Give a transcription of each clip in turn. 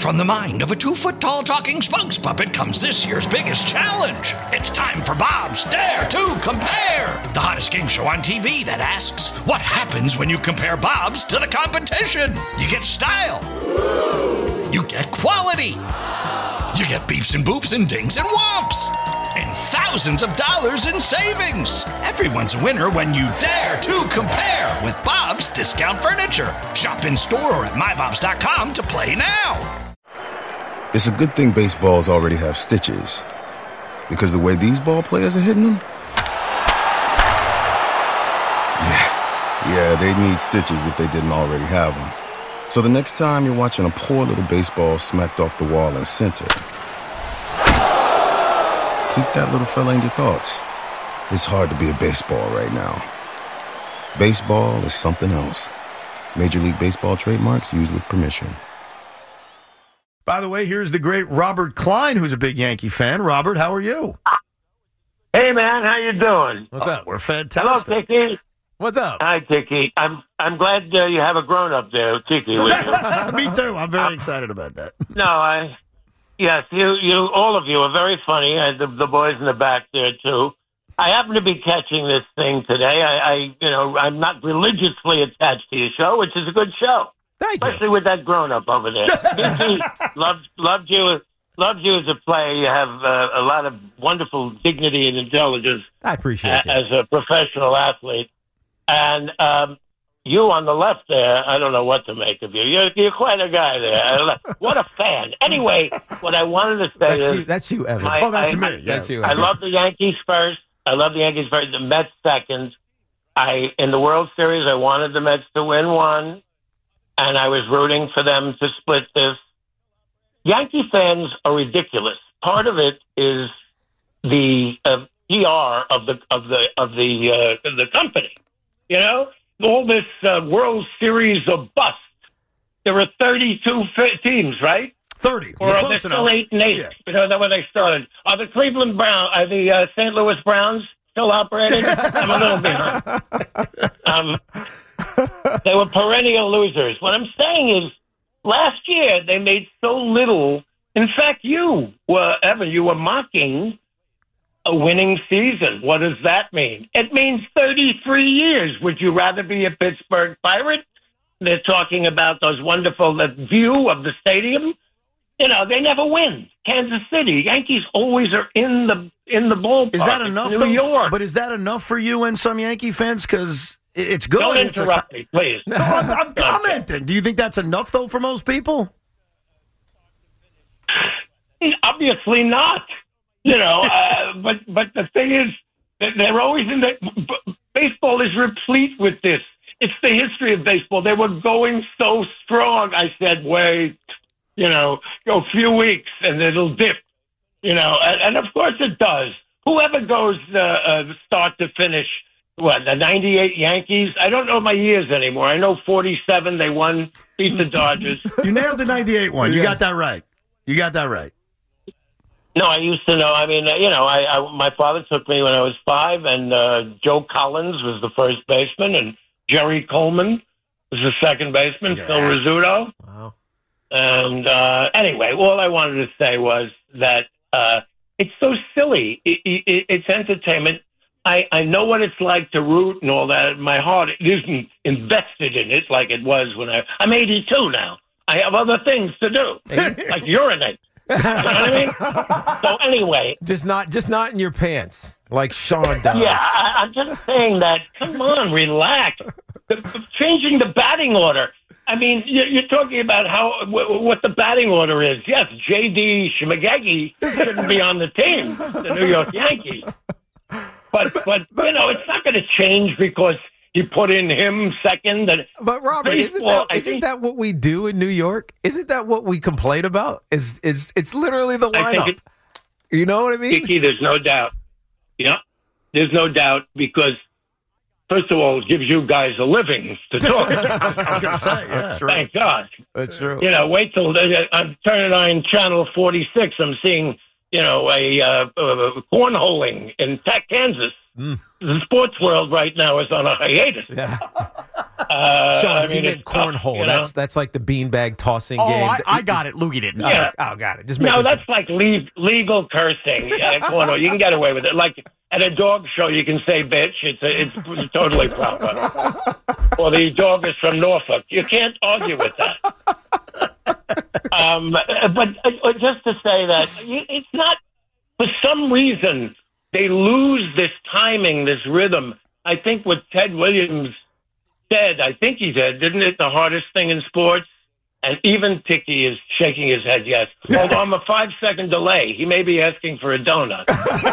From the mind of a 2-foot-tall talking spokes puppet comes this year's biggest challenge. It's time for Bob's Dare to Compare, the hottest game show on TV that asks, what happens when you compare Bob's to the competition? You get style. You get quality. You get beeps and boops and dings and whomps. And thousands of dollars in savings. Everyone's a winner when you dare to compare with Bob's Discount Furniture. Shop in store or at mybobs.com to play now. It's a good thing baseballs already have stitches, because the way these ball players are hitting them, yeah, they need stitches if they didn't already have them. So the next time you're watching a poor little baseball smacked off the wall in center, keep that little fella in your thoughts. It's hard to be a baseball right now. Baseball is something else. Major League Baseball trademarks used with permission. By the way, here's the great Robert Klein, who's a big Yankee fan. Robert, how are you? Hey, man, how you doing? What's up? We're fantastic. Hello, Tiki. What's up? Hi, Tiki. I'm glad you have a grown-up there, Tiki, with you. Me too. I'm very excited about that. No, yes, you, all of you are very funny. The boys in the back there, too. I happen to be catching this thing today. I'm not religiously attached to your show, which is a good show. Thank Especially you. with that grown-up over there. Tiki, loved you as a player. You have a lot of wonderful dignity and intelligence. I appreciate it. As a professional athlete. And you on the left there, I don't know what to make of you. You're quite a guy there. What a fan. Anyway, what I wanted to say that's you, Evan. That's me. That's you, I Evan. love the Yankees first. The Mets second. In the World Series, I wanted the Mets to win one, and I was rooting for them to split this. Yankee fans are ridiculous. Part of it is the PR of the company. You know, all this World Series of bust. There are 32 teams, right? 30. Or We're are close they still enough. 8 and 8? Yeah. You know, that's when they started. Are the the St. Louis Browns still operating? I'm a little behind. They were perennial losers. What I'm saying is, last year they made so little. In fact, Evan, you were mocking a winning season. What does that mean? It means 33 years. Would you rather be a Pittsburgh Pirate? They're talking about those wonderful view of the stadium. You know, they never win. Kansas City, Yankees always are in the ballpark. Is that enough, New York. But is that enough for you and some Yankee fans? Because it's good. Don't interrupt me, please. No, I'm commenting. Do you think that's enough, though, for most people? Obviously not. You know, but the thing is, they're always in the baseball is replete with this. It's the history of baseball. They were going so strong. I said, wait, go a few weeks and it'll dip. And of course it does. Whoever goes start to finish, the 98 Yankees? I don't know my years anymore. I know 47 they won, beat the Dodgers. You nailed the 98 one. You got that right. No, I used to know. I mean, my father took me when I was 5, and Joe Collins was the first baseman, and Jerry Coleman was the second baseman, Phil Rizzuto. Wow. And anyway, all I wanted to say was that it's so silly. It's entertainment. I know what it's like to root and all that. My heart isn't invested in it like it was when I'm 82 now. I have other things to do, like urinate. You know what I mean? So anyway, just not in your pants like Sean does. Yeah, I'm just saying that. Come on, relax. Changing the batting order. I mean, you're talking about what the batting order is. Yes, J.D. Shimagegi shouldn't be on the team, the New York Yankees. But it's not going to change because you put in him second. But Robert, isn't that what we do in New York? Isn't that what we complain about? It's literally the lineup. You know what I mean? Kiki, there's no doubt. Yeah, there's no doubt because, first of all, it gives you guys a living to talk. I was going to say, yeah. Thank God. That's true. Wait till I'm turning on channel 46. I'm seeing, a cornholing in Kansas. the sports world right now is on a hiatus. Yeah. Sean, you meant cornhole. That's like the beanbag tossing game. I got it. Loogie didn't. Yeah. Got it. Just that's like legal cursing. Cornhole. You can get away with it. Like at a dog show, you can say bitch. It's totally proper. Or the dog is from Norfolk. You can't argue with that. But just to say that it's not, for some reason, they lose this timing, this rhythm. I think what Ted Williams said, I think he said, didn't it, the hardest thing in sports? And even Tiki is shaking his head, yes. Although I'm a 5-second delay. He may be asking for a donut.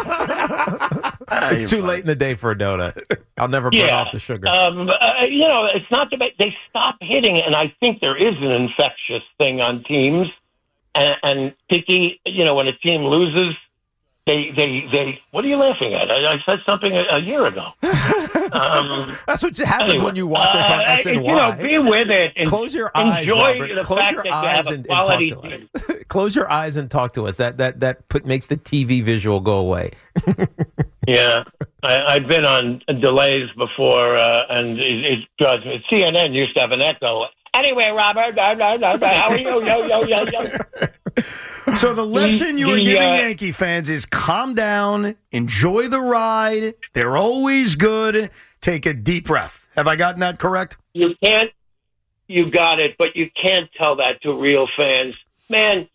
It's too late in the day for a donut. I'll never burn off the sugar. It's not that they stop hitting, and I think there is an infectious thing on teams. And Tiki, when a team loses, they what are you laughing at? I said something a year ago. That's what happens when you watch us on SNY. Be with it. And close your eyes, enjoy Robert. the Close fact your that eyes you have a quality team. Close your eyes and talk to us. That makes the TV visual go away. Yeah, I've been on delays before, and it drives me. CNN used to have an echo. Anyway, Robert, how are you? Yo. So the lesson you are giving Yankee fans is calm down, enjoy the ride. They're always good. Take a deep breath. Have I gotten that correct? You got it, but you can't tell that to real fans. Man,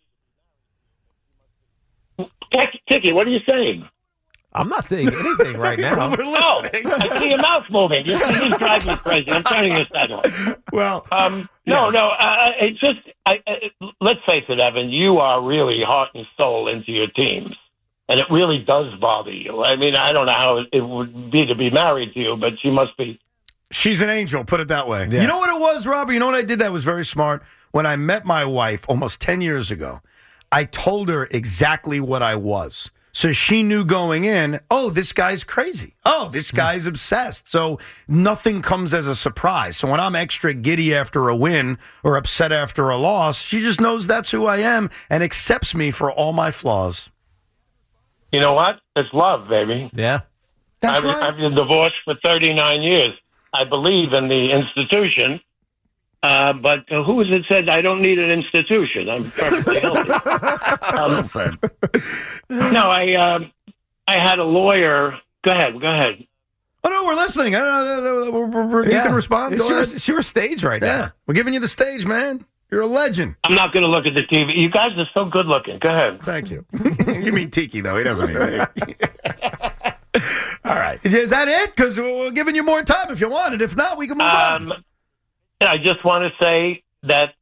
Tiki, what are you saying? I'm not saying anything right now. I see your mouth moving. You drive me crazy. I'm turning this that way. Well, it's just, let's face it, Evan, you are really heart and soul into your teams. And it really does bother you. I mean, I don't know how it would be to be married to you, but she must be. She's an angel, put it that way. Yeah. You know what it was, Robert? You know what I did that was very smart? When I met my wife almost 10 years ago, I told her exactly what I was. So she knew going in, oh, this guy's crazy. Oh, this guy's obsessed. So nothing comes as a surprise. So when I'm extra giddy after a win or upset after a loss, she just knows that's who I am and accepts me for all my flaws. You know what? It's love, baby. Yeah. That's right. I've been divorced for 39 years. I believe in the institution. But who was it said, I don't need an institution. I'm perfectly healthy. Well said. No, I had a lawyer. Go ahead. Oh, no, we're listening. You can respond. It's your stage right now. We're giving you the stage, man. You're a legend. I'm not going to look at the TV. You guys are so good looking. Go ahead. Thank you. You mean Tiki, though. He doesn't mean me. All right. Is that it? Because we're giving you more time if you want it. If not, we can move on. I just want to say that,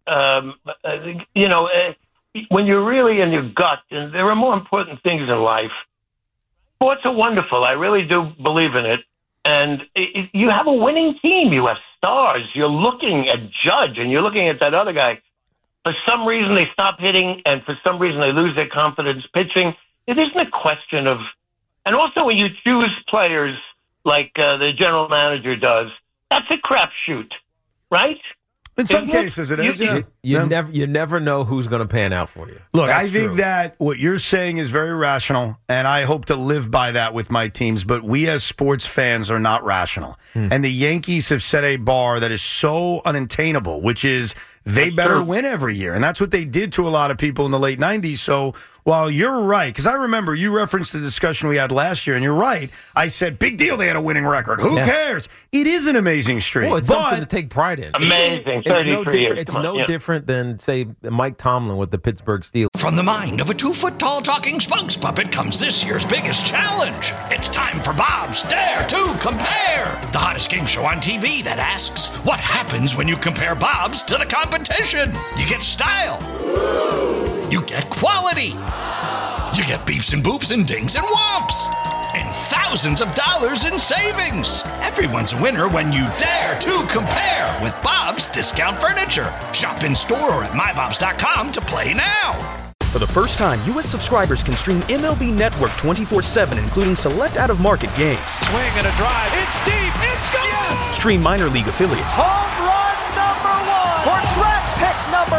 when you're really in your gut, and there are more important things in life, sports are wonderful. I really do believe in it. And you have a winning team. You have stars. You're looking at Judge, and you're looking at that other guy. For some reason, they stop hitting, and for some reason, they lose their confidence pitching. It isn't a question of... And also, when you choose players like the general manager does, that's a crapshoot. Right? In some cases, it is. You never know who's going to pan out for you. Look, I think that what you're saying is very rational, and I hope to live by that with my teams. But we as sports fans are not rational. And the Yankees have set a bar that is so unattainable, which is they better win every year. And that's what they did to a lot of people in the late 90s. So while you're right, because I remember you referenced the discussion we had last year, and you're right. I said, big deal, they had a winning record. Who cares? It is an amazing streak. Well, it's something to take pride in. Amazing. 33 years. It's no different than, say, Mike Tomlin with the Pittsburgh Steelers. From the mind of a 2-foot-tall talking spokes puppet comes this year's biggest challenge. It's time for Bob's Dare to Compare, the hottest game show on TV that asks, what happens when you compare Bob's to the competition? You get style. You get quality. You get beeps and boops and dings and whomps. And thousands of dollars in savings. Everyone's a winner when you dare to compare with Bob's Discount Furniture. Shop in store or at mybobs.com to play now. For the first time, U.S. subscribers can stream MLB Network 24/7, including select out-of-market games. Swing and a drive. It's deep. It's gone. Stream minor league affiliates. Home run number 1. For track pick number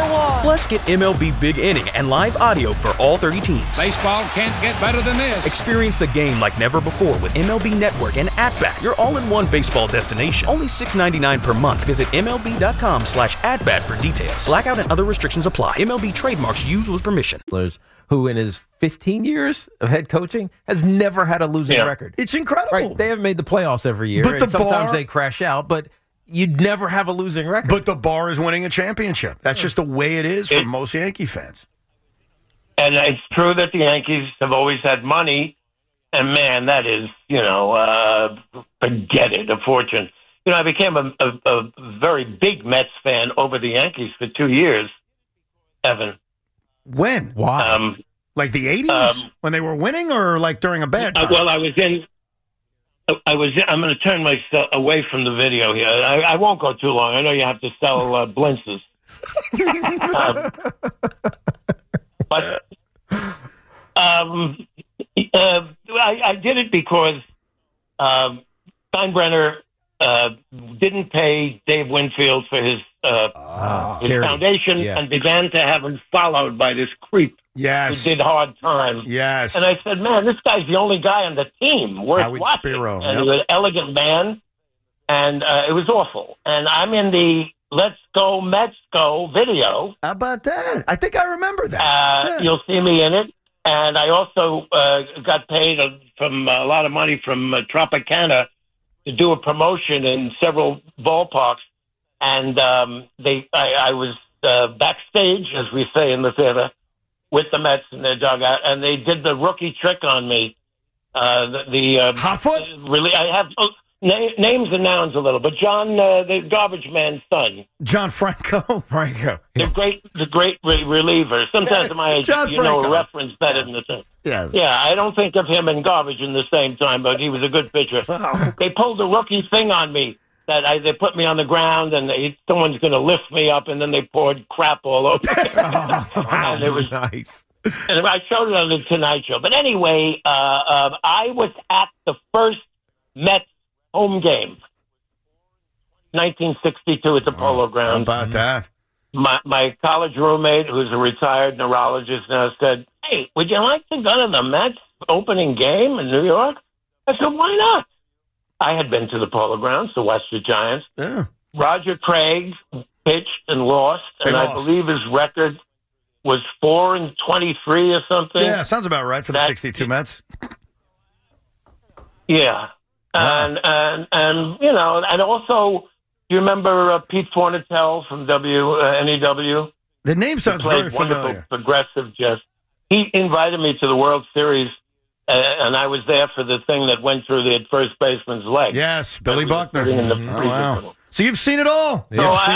1. Plus, get MLB Big Inning and live audio for all 30 teams. Baseball can't get better than this. Experience the game like never before with MLB Network and At-Bat, your all-in-one baseball destination. Only $6.99 per month. Visit MLB.com/at-bat for details. Blackout and other restrictions apply. MLB trademarks used with permission. Who in his 15 years of head coaching has never had a losing record. It's incredible. Right? They haven't made the playoffs every year, But and sometimes they crash out, but you'd never have a losing record. But the bar is winning a championship. That's just the way it is for most Yankee fans. And it's true that the Yankees have always had money, and man, that is, forget it, a fortune. I became a very big Mets fan over the Yankees for 2 years, Evan. When? Why? Like the 80s? When they were winning, or like during a bad time? Well, I'm going to turn myself away from the video here. I won't go too long. I know you have to sell blintzes. But I did it because Steinbrenner didn't pay Dave Winfield for his foundation and began to have him followed by this creep who did hard time. Yes. And I said, man, this guy's the only guy on the team worth Howard watching. Spiro, and he was an elegant man, and it was awful. And I'm in the Let's Go Mets Go video. How about that? I think I remember that. You'll see me in it. And I also got paid from a lot of money from Tropicana to do a promotion in several ballparks. And I was backstage, as we say in the theater, with the Mets in their dugout, and they did the rookie trick on me. Hotfoot? Really, I have names and nouns a little, but John, the garbage man's son, John Franco. the great reliever. Sometimes at my age, a reference better than the thing. Yes. Yeah, I don't think of him and garbage in the same time, but he was a good pitcher. Wow. They pulled the rookie thing on me. They put me on the ground, and someone's going to lift me up, and then they poured crap all over me. Wow, and it was nice. And I showed it on the Tonight Show. But anyway, I was at the first Mets home game, 1962 at the Polo Grounds. How about that? My college roommate, who's a retired neurologist now, said, "Hey, would you like to go to the Mets opening game in New York?" I said, "Why not?" I had been to the Polo Grounds to watch the Giants. Yeah. Roger Craig pitched and lost, and I believe his record was 4-23 or something. Yeah, sounds about right for the 62 Mets. Yeah. Wow. And also, do you remember Pete Fornatale from NEW? The name sounds very wonderful, familiar. Progressive jazz. He invited me to the World Series, and I was there for the thing that went through the first baseman's leg. Yes, Billy Buckner. Wow. So you've seen it all.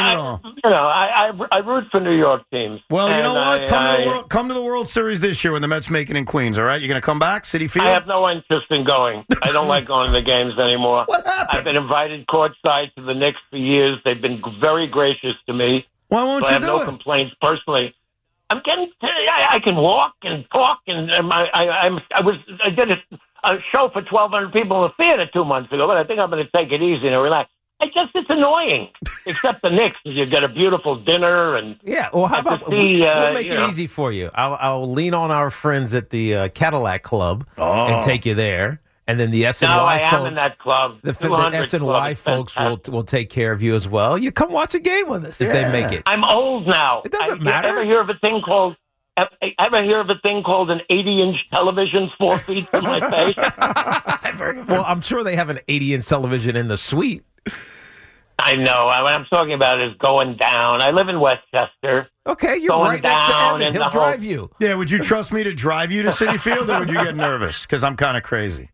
I root for New York teams. Well, you know what? Come to the World Series this year when the Mets make it in Queens, all right? You're going to come back, Citi Field? I have no interest in going. I don't like going to the games anymore. What happened? I've been invited courtside to the Knicks for years. They've been very gracious to me. Why won't you do it? I have no complaints personally. I can walk and talk, and I did a show for 1,200 people in the theater 2 months ago, but I think I'm going to take it easy and relax. It's annoying. Except the Knicks, you get a beautiful dinner and Well, how about we'll make it easy for you? I'll lean on our friends at the Cadillac Club and take you there, and then the SNY folks. I am in that club. The SNY folks will take care of you as well. You come watch a game with us if they make it. I'm old now. It doesn't matter. Ever hear of a thing called an 80-inch television 4 feet from my face? Well, I'm sure they have an 80-inch television in the suite. I know. What I'm talking about is going down. I live in Westchester. Okay, you're right next to Evan. He'll drive you. Yeah, would you trust me to drive you to Citi Field, or would you get nervous? Because I'm kind of crazy.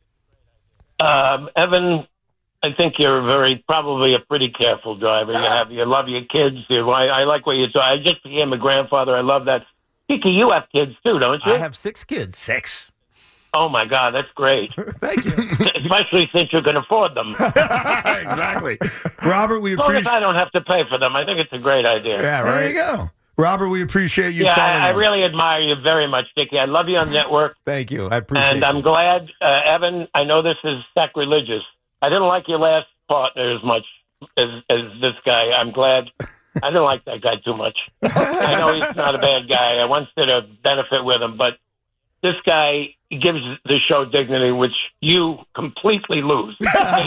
Evan, I think you're probably a pretty careful driver. You love your kids. I like what you do. I just became a grandfather. I love that. Kiki, you have kids too, don't you? I have 6 kids. 6. Oh, my God, that's great. Thank you. Especially since you can afford them. Exactly. Robert, we appreciate... As long as I don't have to pay for them, I think it's a great idea. Yeah, right. There you go. Robert, we appreciate you calling I really admire you very much, Dickie. I love you on the network. Thank you. I appreciate it. And I'm glad, Evan, I know this is sacrilegious. I didn't like your last partner as much as this guy. I'm glad I didn't like that guy too much. I know he's not a bad guy. I once did a benefit with him, but this guy gives the show dignity, which you completely lose.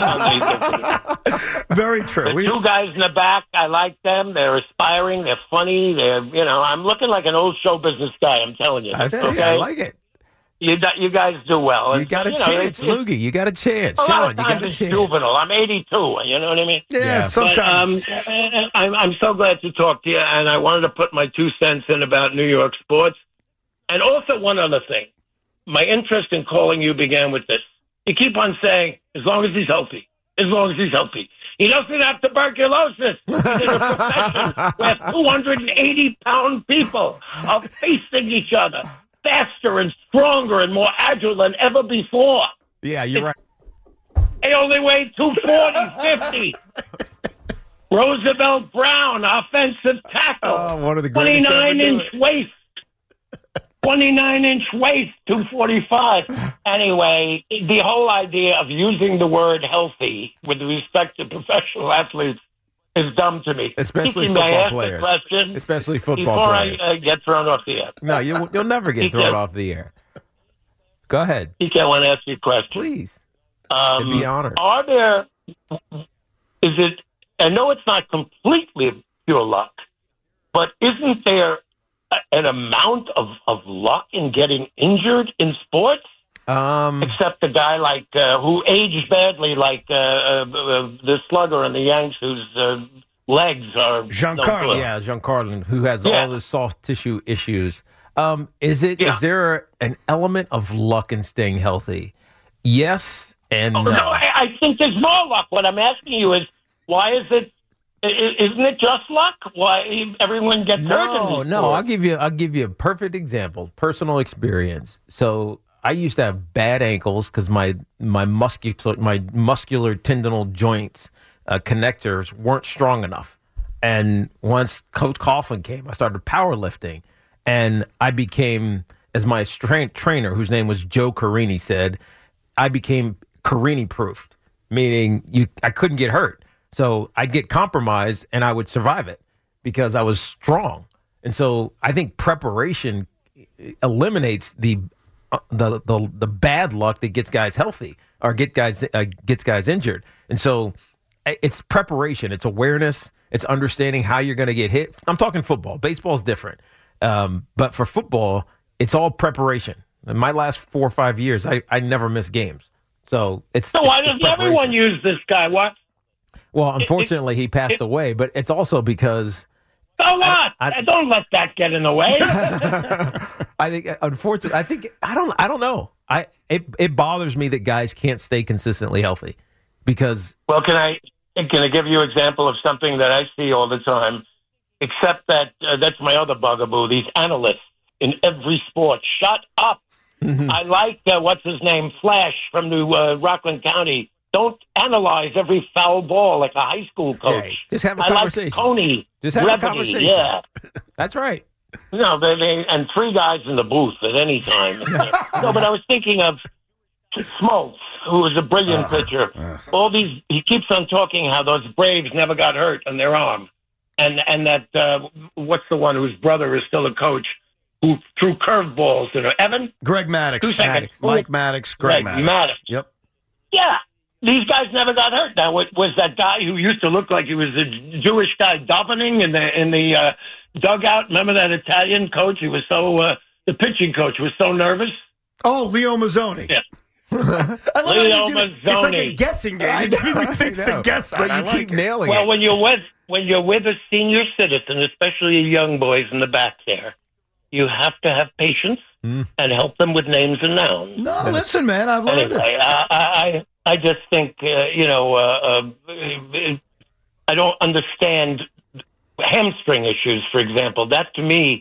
Very true. The two guys in the back, I like them. They're aspiring. They're funny. I'm looking like an old show business guy. I'm telling you. Okay? I like it. You guys do well. You got a chance, Loogie. You got a chance. Sean, you got a chance. Juvenile. I'm 82. You know what I mean? Yeah, sometimes. But, I'm so glad to talk to you, and I wanted to put my 2 cents in about New York sports. And also one other thing. My interest in calling you began with this. You keep on saying, as long as he's healthy, as long as he's healthy. He doesn't have tuberculosis. He's in a profession where 280-pound people are facing each other faster and stronger and more agile than ever before. Yeah, you're right. They only weigh 240, 50. Roosevelt Brown, offensive tackle. One of the greatest 29-inch waist. 29-inch waist, 245. Anyway, the whole idea of using the word healthy with respect to professional athletes is dumb to me. Especially football players. Especially football players. Before I get thrown off the air. No, you'll never get thrown off the air. Go ahead. I want to ask you a question. Please. I'd be honored. I know it's not completely pure luck, but isn't there an amount of luck in getting injured in sports? Except a guy like who aged badly, like the slugger in the Yanks, whose legs are Giancarlo. Yeah, Giancarlo, who has all his soft tissue issues. Is there an element of luck in staying healthy? Yes and no. No, I think there's more luck. What I'm asking you is, why is it? Isn't it just luck? Why everyone gets hurt? No. I'll give you a perfect example, personal experience. So I used to have bad ankles because my muscular tendinal joints connectors weren't strong enough. And once Coach Coughlin came, I started powerlifting, and I became, as my strength trainer, whose name was Joe Carini, said, I became Carini-proofed, meaning I couldn't get hurt. So I'd get compromised and I would survive it because I was strong. And so I think preparation eliminates the bad luck that gets guys healthy or gets guys injured. And so it's preparation, it's awareness, it's understanding how you're going to get hit. I'm talking football. Baseball's different. But for football, it's all preparation. In my last 4 or 5 years, I never missed games. So why doesn't everyone use this guy? What? Well, unfortunately, he passed away, but it's also because. So what? Don't let that get in the way. I think, unfortunately, I don't know. It bothers me that guys can't stay consistently healthy because. Well, can I give you an example of something that I see all the time? Except that that's my other bugaboo. These analysts in every sport. Shut up. Mm-hmm. I like what's his name, Flash from New Rockland County. Don't analyze every foul ball like a high school coach. Yeah, just have a conversation. Like Coney. Just have a conversation. Yeah. That's right. No, and 3 guys in the booth at any time. No, but I was thinking of Smoltz, who was a brilliant pitcher. He keeps on talking how those Braves never got hurt on their arm. And that, what's the one whose brother is still a coach, who threw curveballs to Evan? Greg Maddux. 2 seconds. Mike Maddux. Greg Maddux. Yep. Yeah. These guys never got hurt. Now, was that guy who used to look like he was a Jewish guy davening in the dugout? Remember that Italian coach? He was the pitching coach was so nervous. Oh, Leo Mazzoni. Yeah. Leo Mazzoni. It's like a guessing game. You fix the guess, but you keep nailing it. Well, when you're with a senior citizen, especially young boys in the back there, you have to have patience and help them with names and nouns. No, listen, man, I've learned it. I just think, I don't understand hamstring issues, for example. That, to me,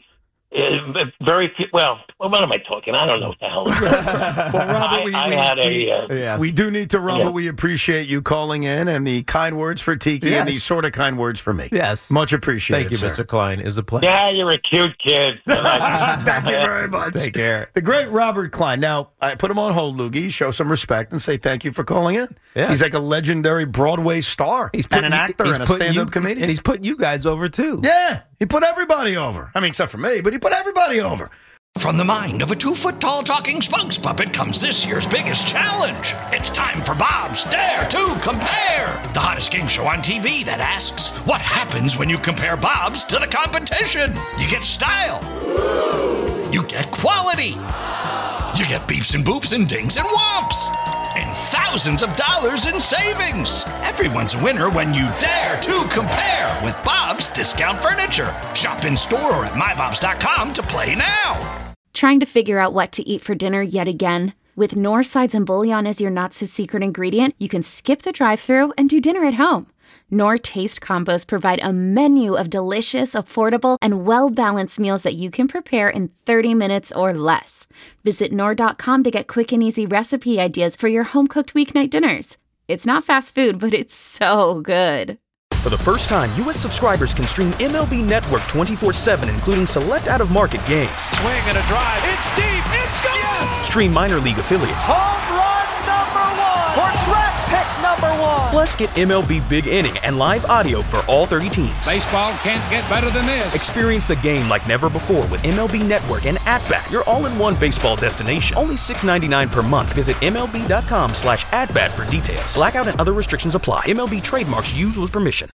Very few. Well, what am I talking? I don't know what the hell. Well, Robert, we do need to run, but we appreciate you calling in and the kind words for Tiki and these sort of kind words for me. Yes. Much appreciated. Thank you, sir. Mr. Klein. It was a pleasure. Yeah, you're a cute kid. Thank you very much. Take care. The great Robert Klein. Now, I put him on hold, Loogie. Show some respect and say thank you for calling in. Yeah. He's like a legendary Broadway star. He's an actor and a stand-up comedian. And he's putting you guys over, too. Yeah, he put everybody over. I mean, except for me, but he put everybody over. From the mind of a 2-foot-tall talking spokes puppet comes this year's biggest challenge. It's time for Bob's Dare to Compare, the hottest game show on TV that asks, what happens when you compare Bob's to the competition? You get style. You get quality. You get beeps and boops and dings and whomps. And thousands of dollars in savings. Everyone's a winner when you dare to compare with Bob's Discount Furniture. Shop in store or at mybobs.com to play now. Trying to figure out what to eat for dinner yet again? With Knorr sides and bouillon as your not-so-secret ingredient, you can skip the drive-thru and do dinner at home. Knorr Taste Combos provide a menu of delicious, affordable, and well-balanced meals that you can prepare in 30 minutes or less. Visit Knorr.com to get quick and easy recipe ideas for your home-cooked weeknight dinners. It's not fast food, but it's so good. For the first time, U.S. subscribers can stream MLB Network 24/7, including select out-of-market games. Swing and a drive. It's deep. It's gone. Yes. Stream minor league affiliates. Home run number 1. Or draft pick number 1. Plus, get MLB Big Inning and live audio for all 30 teams. Baseball can't get better than this. Experience the game like never before with MLB Network and At-Bat, your all-in-one baseball destination. Only $6.99 per month. Visit MLB.com/atbat for details. Blackout and other restrictions apply. MLB trademarks used with permission.